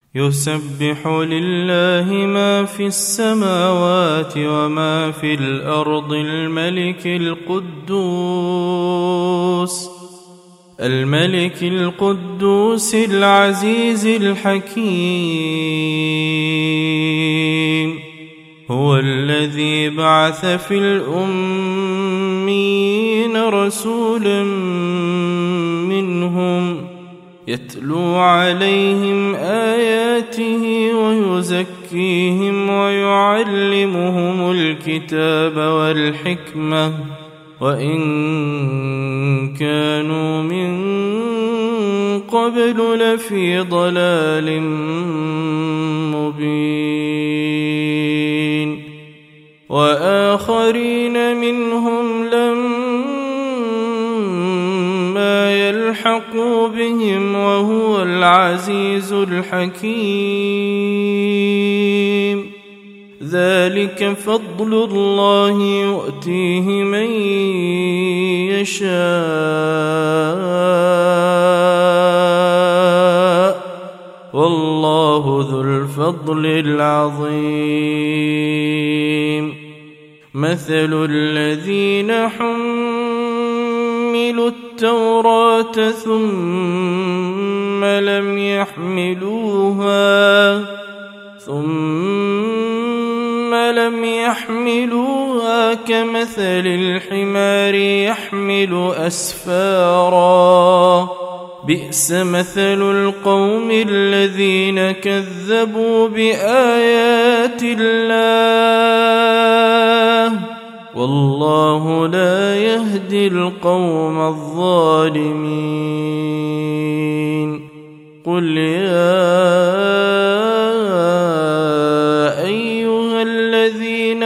يسبح لله ما في السماوات وما في الأرض الملك القدوس العزيز الحكيم. هو الذي بعث في الأميين رسولا منهم يتلو عليهم آياته ويزكيهم ويعلمهم الكتاب والحكمة وإن كانوا من قبل لفي ضلال مبين. وآخرين منهم لما يلحقوا بهم وهو العزيز الحكيم. ذلك فضل الله يؤتيه من يشاء والله ذو الفضل العظيم. مثل الذين حملوا التوراة ثم لم يحملوها كمثل الحمار يحمل أسفارا بئس مثل القوم الذين كذبوا بآيات الله والله لا يهدي القوم الظالمين. قل يا أيها الذين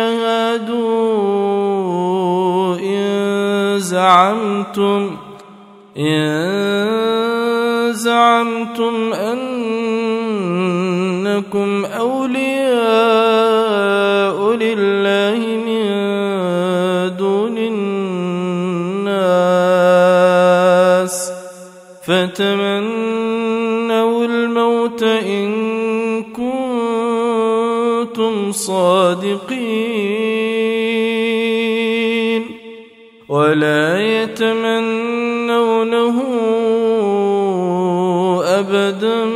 هادوا إن زعمتم أنكم أولياء لله من دون الناس فتمنوا الموت إن كنتم صادقين ولا يتمنونه أبدا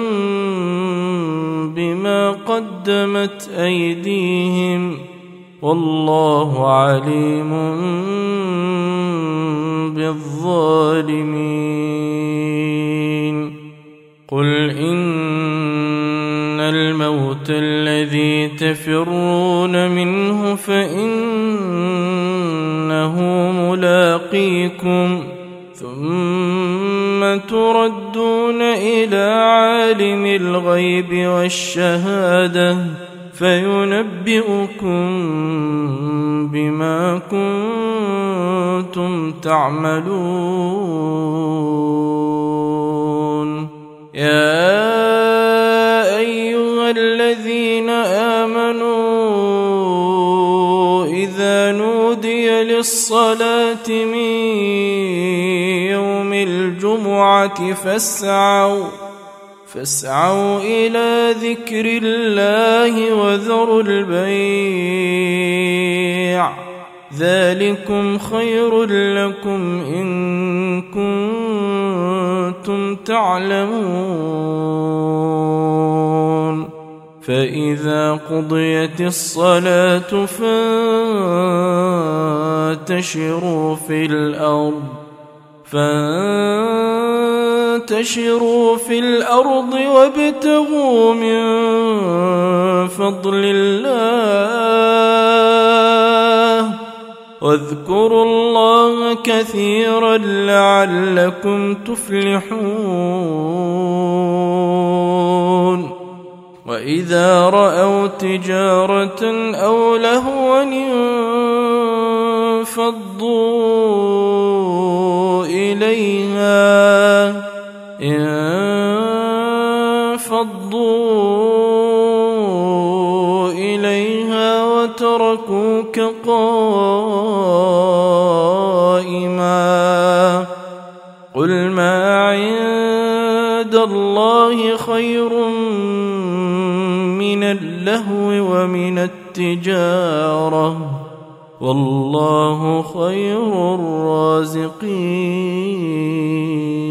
بما قدمت أيديهم والله عليم بالظالمين. قل إن الموت الذي تفرون منه فإنه ملاقيكم ثم تردون إلى عالم الغيب والشهادة فينبئكم بما كنتم تعملون. يا أيها الذين آمنوا إذا نودي للصلاة من يوم الجمعة فاسعوا إلى ذكر الله وذروا البيع ذلكم خير لكم إن كنتم تعلمون. فإذا قضيت الصلاة فانتشروا في الأرض وابتغوا من فضل الله واذكروا الله كثيرا لعلكم تفلحون. وإذا رأوا تجارة أو لهوا انفضوا إليها وتركوك قائما قل ما عند الله خير اللهو ومن التجارة والله خير الرازقين.